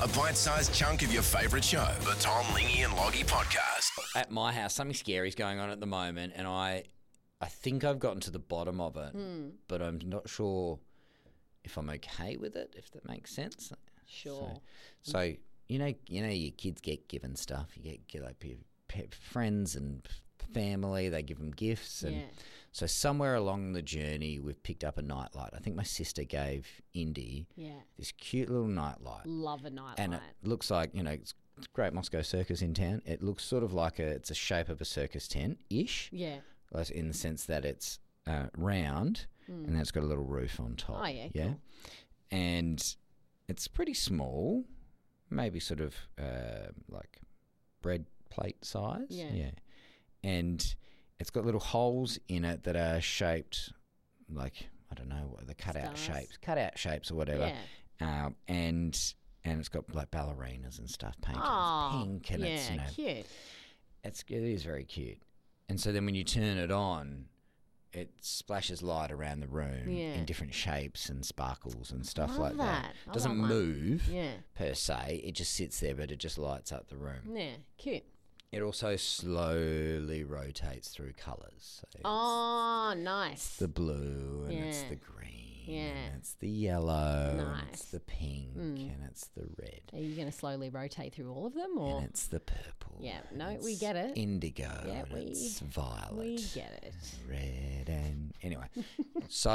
a bite-sized chunk of your favourite show. The Tom, Lingy and Loggy Podcast. At my house, something scary is going on at the moment, and I think I've gotten to the bottom of it, but I'm not sure if I'm okay with it, if that makes sense. Sure. So you know, your kids get given stuff. You get like friends and family, they give them gifts, and so somewhere along the journey, we've picked up a nightlight. I think my sister gave Indy this cute little nightlight. Love a nightlight. And it looks like, it's Great Moscow Circus in town. It looks sort of like it's a shape of a circus tent-ish. Yeah. In the sense that it's round and then it's got a little roof on top. Oh, yeah, cool. And it's pretty small, maybe sort of like bread plate size. Yeah. And it's got little holes in it that are shaped like, I don't know, what the cutout shapes or whatever. Yeah. And it's got like ballerinas and stuff painted pink, and it's cute. It is very cute. And so then when you turn it on, it splashes light around the room in different shapes and sparkles and stuff like that. It doesn't move per se. It just sits there, but it just lights up the room. Yeah, cute. It also slowly rotates through colours. So nice. It's the blue and it's the green and it's the yellow and it's the pink and it's the red. Are you going to slowly rotate through all of them? Or? And it's the purple. Yeah, no, we get it. Indigo and it's violet. We get it. Red and... Anyway, so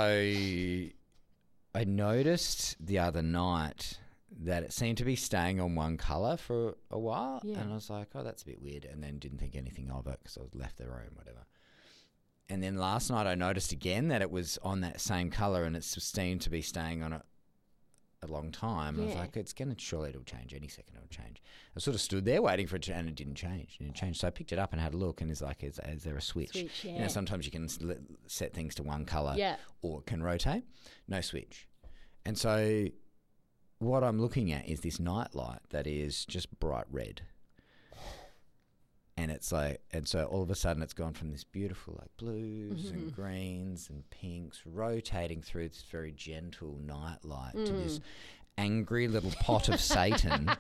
I noticed the other night that it seemed to be staying on one colour for a while. Yeah. And I was like, oh, that's a bit weird. And then didn't think anything of it because I left the room, whatever. And then last night I noticed again that it was on that same colour and it seemed to be staying on it a long time. I was like, surely it'll change. Any second it'll change. I sort of stood there waiting for it to, and it didn't change. So I picked it up and had a look, and it's like, is there a switch? Sometimes you can set things to one colour or it can rotate. No switch. And so what I'm looking at is this nightlight that is just bright red. And it's like, and so all of a sudden it's gone from this beautiful like blues and greens and pinks rotating through this very gentle nightlight to this angry little pot of Satan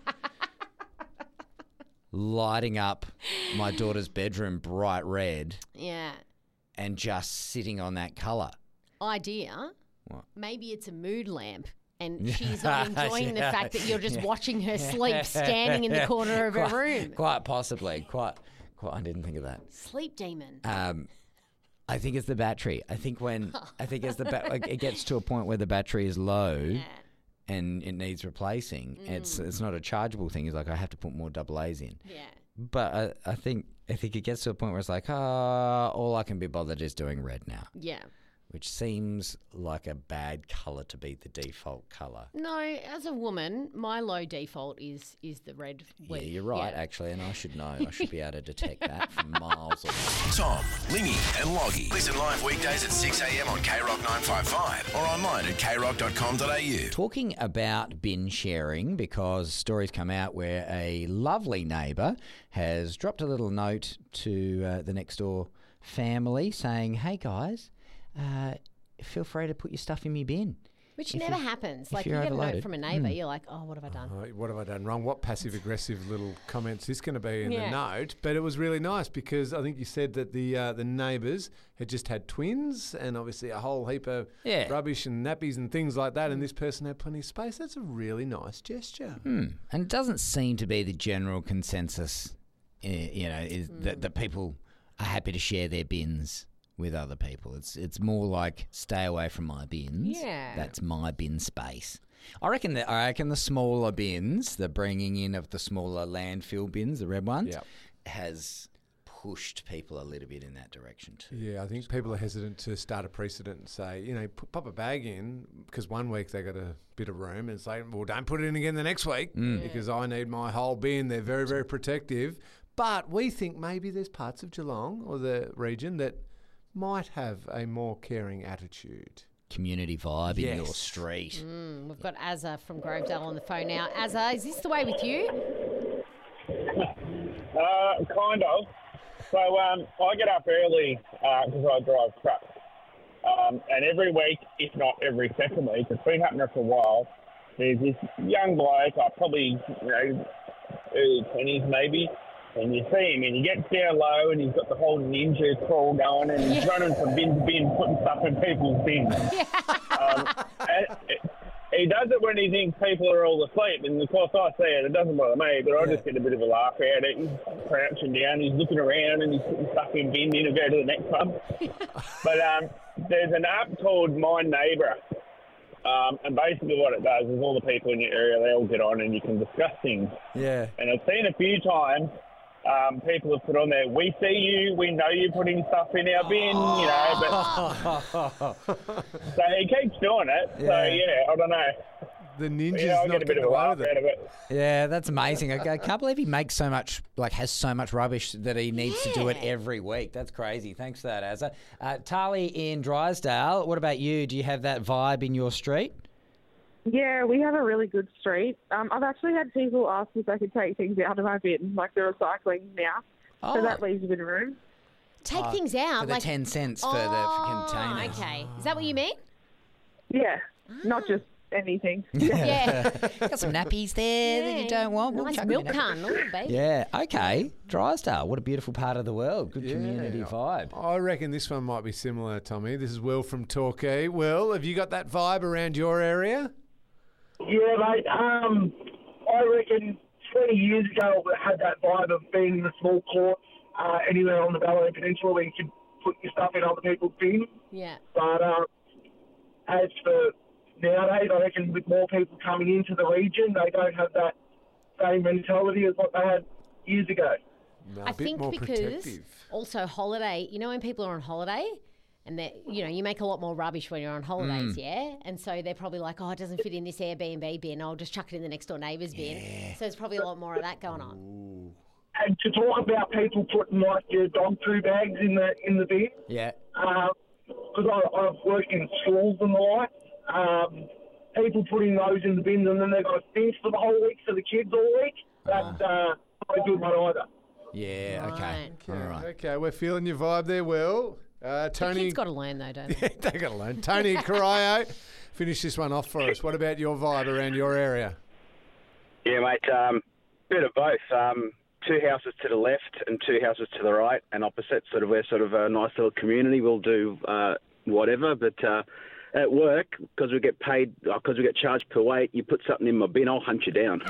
lighting up my daughter's bedroom bright red. Yeah. And just sitting on that colour. Idea. What? Maybe it's a mood lamp. And she's not enjoying the fact that you're just watching her sleep standing in the corner of her room. Quite possibly. Quite. I didn't think of that. Sleep demon. I think it's the battery. I think as it gets to a point where the battery is low and it needs replacing, it's not a chargeable thing. It's like I have to put more AA's in. Yeah. But I think it gets to a point where it's like, all I can be bothered is doing red now. Yeah. Which seems like a bad colour to be the default colour. No, as a woman, my low default is the red. Yeah, you're right, actually, and I should know. I should be able to detect that from miles away. Tom, Lingy and Loggy. Listen live weekdays at 6 a.m. on KROC 955 or online at kroc.com.au. Talking about bin sharing, because stories come out where a lovely neighbour has dropped a little note to the next door family saying, hey guys, feel free to put your stuff in my bin. Which never happens. Like, you get a note from a neighbour, you're like, oh, what have I done? What have I done wrong? What passive-aggressive little comments is going to be in the note? But it was really nice because I think you said that the neighbours had just had twins and obviously a whole heap of rubbish and nappies and things like that, and this person had plenty of space. That's a really nice gesture. And it doesn't seem to be the general consensus, that people are happy to share their bins with other people. It's more like stay away from my bins. Yeah. That's my bin space. I reckon the smaller bins, the bringing in of the smaller landfill bins, the red ones, has pushed people a little bit in that direction too. Yeah, I think people are hesitant to start a precedent and say, pop a bag in because one week they got a bit of room and say, well, don't put it in again the next week because I need my whole bin. They're very, very protective. But we think maybe there's parts of Geelong or the region that might have a more caring attitude. Community vibe in your street. We've got Azza from Grovedale on the phone now. Azza, is this the way with you? Kind of. So I get up early because I drive trucks. And every week, if not every second week, it's been happening for a while, there's this young bloke, probably, early 20s maybe, and you see him and he gets down low and he's got the whole ninja crawl going and he's running from bin to bin, putting stuff in people's bins. And he does it when he thinks people are all asleep, and of course I see it. It doesn't bother me, but I just get a bit of a laugh at it. He's crouching down, he's looking around, and he's putting stuff in bin, then he'll go to the next one. But there's an app called My Neighbour, and basically what it does is all the people in your area, they all get on and you can discuss things. Yeah. And I've seen a few times people have put on there, we see you, we know you're putting stuff in our bin, but so he keeps doing it. Yeah. So yeah, I don't know. The ninja's I not get a bit getting of a away laugh with out it. of it. Yeah, that's amazing. I can't believe he makes so much, has so much rubbish that he needs to do it every week. That's crazy. Thanks for that, Azza. Tali in Drysdale, what about you? Do you have that vibe in your street? Yeah, we have a really good street. I've actually had people ask if I could take things out of my bin, like the recycling now. So that leaves a bit of room. Take things out. For the 10 cents for the containers. Okay. Is that what you mean? Yeah, not just anything. Yeah. Got some nappies there that you don't want. We'll Nice chuck them in milk there. carton. Oh, baby. Yeah, okay. Drysdale, what a beautiful part of the world. Good community vibe. I reckon this one might be similar, Tommy. This is Will from Torquay. Will, have you got that vibe around your area? Yeah, mate. I reckon 20 years ago we had that vibe of being in the small courts anywhere on the Ballarat Peninsula where you could put your stuff in other people's bins. Yeah. But as for nowadays, I reckon with more people coming into the region, they don't have that same mentality as what they had years ago. No, I a bit think more because protective. also holiday, when people are on holiday and you make a lot more rubbish when you're on holidays, yeah? And so they're probably like, oh, it doesn't fit in this Airbnb bin. I'll just chuck it in the next door neighbour's bin. So there's probably a lot more of that going on. And to talk about people putting like your dog poo bags in the bin, Yeah. because I've worked in schools and the like, people putting those in the bins and then they've got a stink for the whole week for the kids all week. That's not a good one either. Yeah, okay. All right. Okay, we're feeling your vibe there, Will. The Tony, kids got to learn though, don't they? they got to learn. Tony Corio, finish this one off for us. What about your vibe around your area? Yeah, mate, bit of both. 2 houses to the left and 2 houses to the right and opposite. We're sort of a nice little community. We'll do whatever, but at work, because we get paid, because we get charged per weight, you put something in my bin, I'll hunt you down.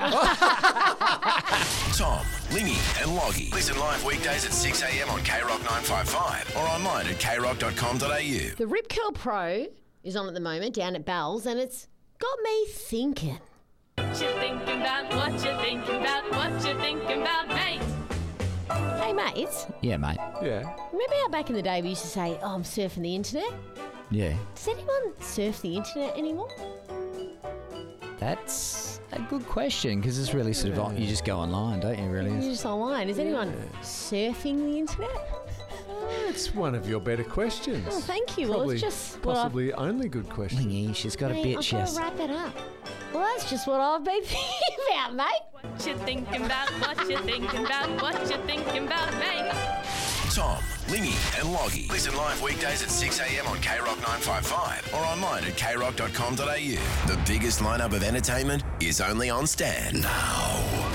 Tom, Lingy and Loggy. Listen live weekdays at 6 a.m. on KROC 955 or online at kroc.com.au. The Rip Curl Pro is on at the moment down at Bell's, and it's got me thinking. What you thinking about? What you thinking about? What you thinking about, mate? Hey, mates, Yeah, mate. Yeah. remember how back in the day we used to say, oh, I'm surfing the internet? Yeah. Does anyone surf the internet anymore? That's a good question because it's really sort of, you just go online, don't you, really? You're just online. Is anyone surfing the internet? It's one of your better questions. Oh, thank you. Well, Probably, it's just what I've... possibly only good question. Lingy, she's got a Mate, bitch, I've yes. got to wrap it up. Well, that's just what I've been thinking about, mate. What you thinking about? What you thinking about? What you thinking about, mate? Tom, Lingy and Loggy. Listen live weekdays at 6 a.m. on KROC 955 or online at kroc.com.au. The biggest lineup of entertainment is only on Stan. Now.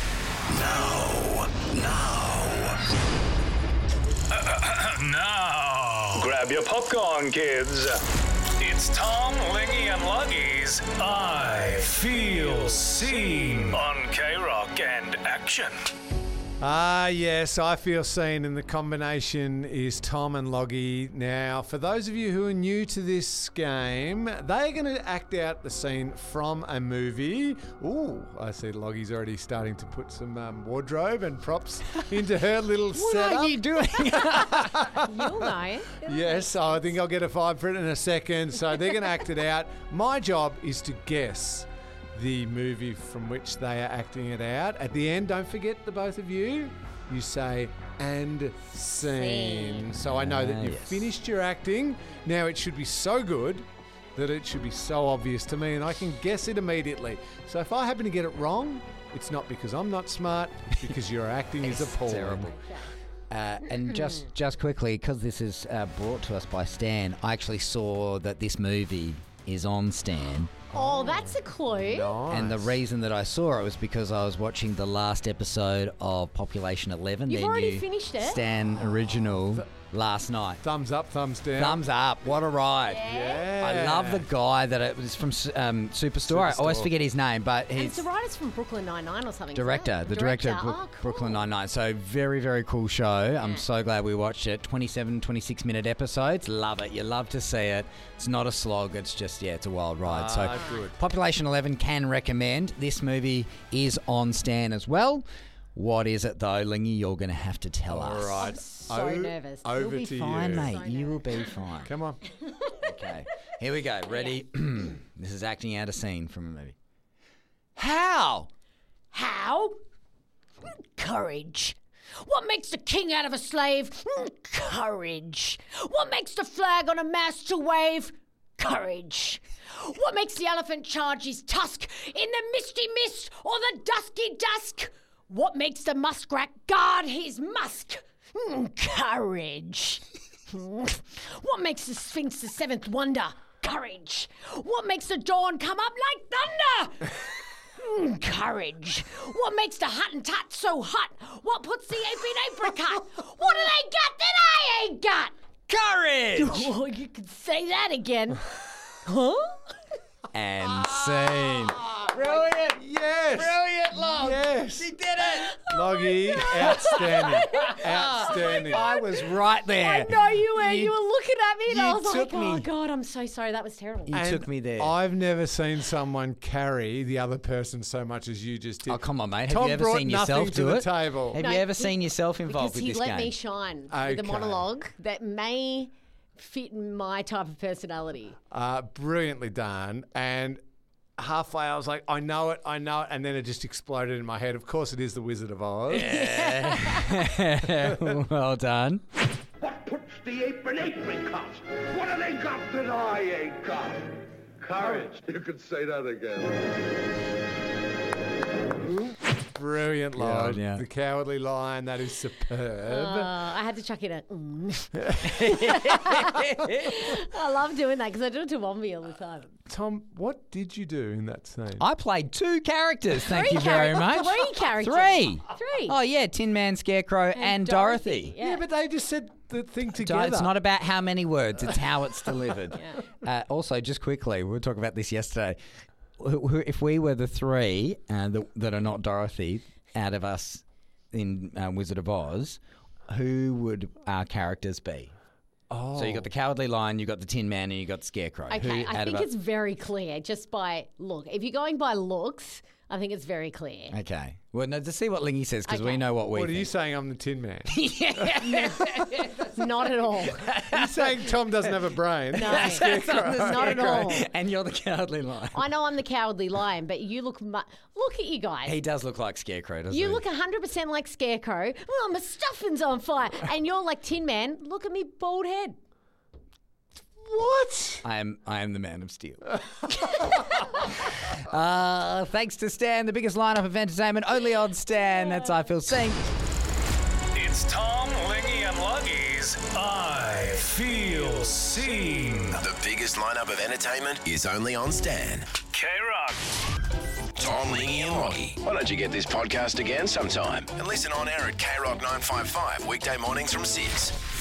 Now, grab your popcorn, kids. It's Tom, Lingy, and Loggy's I Feel Seen on KROC and Action. Ah, yes, I feel seen, and the combination is Tom and Loggy. Now, for those of you who are new to this game, they're going to act out the scene from a movie. Ooh, I see Loggy's already starting to put some wardrobe and props into her little setup. What are you doing? You'll know. Yes, I think I'll get a vibe for it in a second. So they're going to act it out. My job is to guess the movie from which they are acting it out. At the end, don't forget, the both of you say and scene. So I know that you've finished your acting. Now it should be so good that it should be so obvious to me and I can guess it immediately. So if I happen to get it wrong, it's not because I'm not smart, it's because your acting is appalling. Terrible. And just quickly, because this is brought to us by Stan, I actually saw that this movie is on Stan. Oh, that's a clue. Nice. And the reason that I saw it was because I was watching the last episode of Population 11. You've their already new finished it? Stan original last night. Thumbs up, thumbs down. Thumbs up. What a ride. Yeah. I love the guy that it was from Superstore. I always forget his name, but And he's it's the writer's from Brooklyn Nine-Nine or something. director. The director of Oh, cool. Brooklyn Nine-Nine. So very, very cool show. I'm so glad we watched it. 27, 26-minute episodes. Love it. You love to see it. It's not a slog. It's just, it's a wild ride. So good. Population 11 can recommend. This movie is on Stan as well. What is it, though, Lingy? You're going to have to tell us. All right. I'm so nervous. Over You'll be to fine, you. mate. You will be fine. Come on. Okay, here we go. Ready? This is acting out a scene from a movie. How? Courage. What makes the king out of a slave? Courage. What makes the flag on a mast to wave? Courage. What makes the elephant charge his tusk in the misty mist or the dusky dusk? What makes the muskrat guard his musk? Courage. What makes the Sphinx the seventh wonder? Courage. What makes the dawn come up like thunder? Courage. What makes the Hottentot so hot? What puts the ape in apricot? What do they got that I ain't got? Courage! Oh, you can say that again. Huh? And scene. Brilliant. Yes. Brilliant, Log. Yes. She did it. Loggy, outstanding. Outstanding. I was right there. I know you were. You were looking at me and I you was like, took oh, me. God, I'm so sorry. That was terrible. You took me there. I've never seen someone carry the other person so much as you just did. Oh, come on, mate. Have Tom you ever brought seen yourself nothing to do the it? table. Have No, you ever he- seen yourself involved Because with he this let game? me shine with Okay. a monologue that may fit my type of personality. Brilliantly done. And halfway I was like, I know it. And then it just exploded in my head. Of course it is the Wizard of Oz. Well done. What puts the ape in apricot? What have they got that I ain't got? Courage. You could say that again. Brilliant, Lord. yeah. The Cowardly Lion, that is superb. I had to chuck in a. I love doing that because I do it to Wombi all the time. Tom, what did you do in that scene? I played 2 characters, thank Three you very characters. much. 3 characters. 3. 3. Oh, yeah, Tin Man, Scarecrow, and Dorothy. Yeah. But they just said the thing So together. it's not about how many words, it's how it's delivered. Also, just quickly, we were talking about this yesterday. If we were the 3 that are not Dorothy out of us in Wizard of Oz, who would our characters be? Oh. So you got the Cowardly Lion, you got the Tin Man, and you got the Scarecrow. Okay, Who I out think of it's very clear just by look. If you're going by looks, I think it's very clear. Okay. Well, no, to see what Lingy says, because we Okay. know what we What are think. you saying? I'm the Tin Man. Not at all. You're saying Tom doesn't have a brain. No, not at all. And you're the Cowardly Lion. I know I'm the Cowardly Lion, but you look. Look at you guys. He does look like Scarecrow, doesn't he? You look 100% like Scarecrow. Well, my stuffing's on fire, and you're like Tin Man. Look at me, bald head. What? I am the Man of Steel. Thanks to Stan, the biggest lineup of entertainment, only on Stan. That's I Feel Seen. It's Tom, Lingy, and Luggy's I Feel Seen. The biggest lineup of entertainment is only on Stan. K-Rock. Tom, Lingy, and Loggy. Why don't you get this podcast again sometime and listen on air at KROC 955 weekday mornings from 6.